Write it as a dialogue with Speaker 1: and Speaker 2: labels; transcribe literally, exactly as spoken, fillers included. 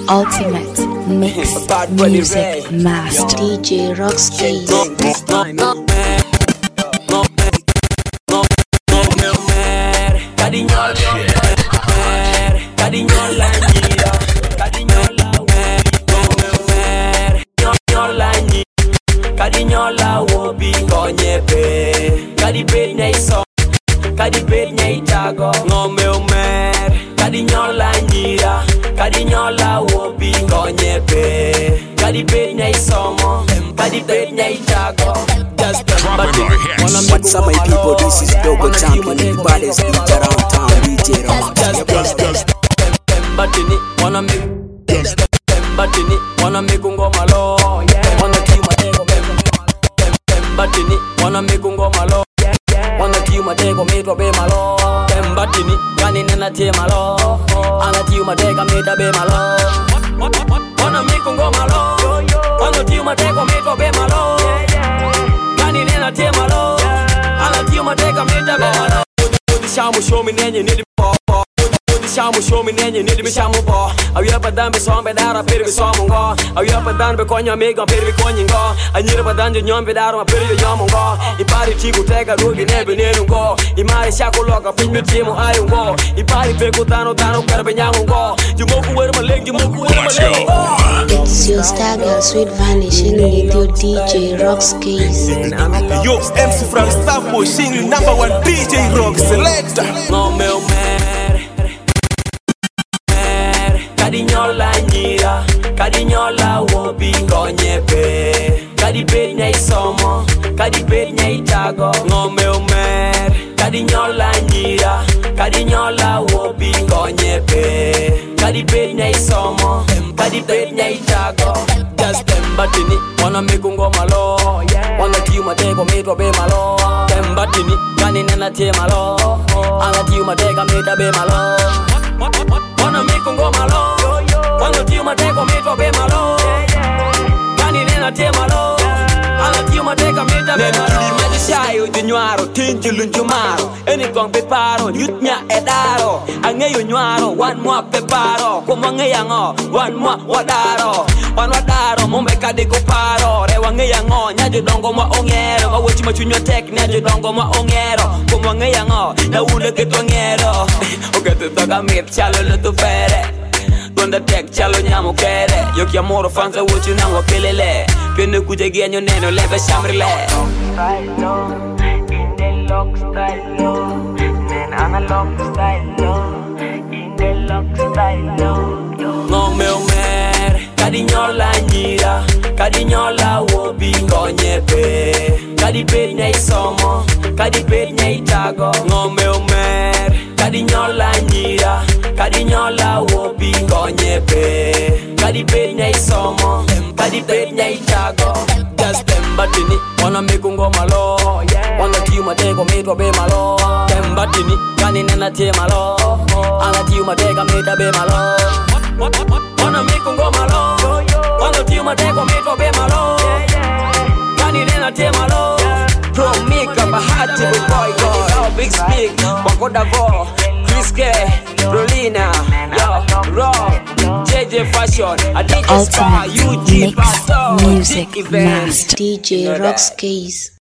Speaker 1: Ultimate Mix Music Master D J Roxkey.
Speaker 2: Kadinyola wobi konyepe Kadibet nyai so Kadibet nyai tago Ngome umer Kadinyola nyira Kadinyola wobi konyepe Kadibet nyai somo Kadibet nyai tago Just
Speaker 3: what's up my people, this is Dogo Champion, the baddest beat around town, D J Roxkey.
Speaker 2: Batini wanna make Batini wanna make ngoma lo wanna kill my dego Batini wanna make ngoma lo wanna kill my dego me to be malo Batini gani nena te malo ana kill my dego me to be malo wanna make ngoma lo wanna kill my dego me to be malo gani nena te malo ana kill my dego me to be malo Shamu show me nenye need Shamu show me nenye need me shamu bo Awiya padan be som be dara peri be som ngo Awiya padan be konya mega peri be konya ngo Anyira padan jo nyom be dara ma peri yo nyom ngo Ipari tiku tega rugi nebe nenu ngo Imari shako loka pin me timu ayu ngo Ipari pe kutano tano karbe nyangu ngo Jumoku wera malengi jumoku wera malengi
Speaker 1: It's your star girl Sweet Vanishing with your D J Roxkey.
Speaker 4: Yo, M C from Staff Boy singing number one D J Rock Selector.
Speaker 2: Ngome umer Kadinyola nyira Kadinyola wobi konyepe Kadibet nyai somo Kadibet nyai tago Ngome umer Kadinyola nyira Kadinyola wobi konyepe Kadibet nyai somo Kadibet nyai tago Just them batini wanna make ngoma lo wanna kill my dego me to be malo Them batini gani nena te malo ana kill my dego me to be malo wanna make ngoma lo wanna kill my dego me to be malo gani nena te malo ana kill my dego me to be malo Shayo dinywaro tinji lunjumaro Eni kong peparo nyutnya edaro Angeyo nywaro wan mwa peparo Kuma ngeya ngo wan mwa wadaro Wan wadaro mombe kadi kuparo Rewa ngeya ngo nyajo dongo mwa ongero Wawechi machunyo tek nyajo dongo mwa ongero Kuma ngeya ngo na ule kitu ngero Ogetu toka mip chalo lutu pere Donda tek chalo nyamu kere Yoki amoro fanza wuchu nangwa kelele Pende kuje genyo neno lebe shamrile
Speaker 5: Style low, in the lock style low, then analog style low, in the lock style low.
Speaker 2: Ngome umer, kadinyola nyira, kadinyola wobi konyepe, kadibet nyai somo, kadibet nyai tago. Ngome umer, kadinyola nyira, kadinyola wobi konyepe, kadibet nyai somo, kadibet nyai tago. Just them batini wanna make ngoma lo wanna kill my dego me to be malo Them batini gani nena te malo ana kill my dego me to be malo wanna make ngoma lo wanna kill my dego me to be malo gani nena te malo Pro Mika Bahati boy boy Big Speak Wako Davo Chris K Rolina Yo Rob J J Fashion
Speaker 1: Ultimate Mix Music Master D J Roxkey.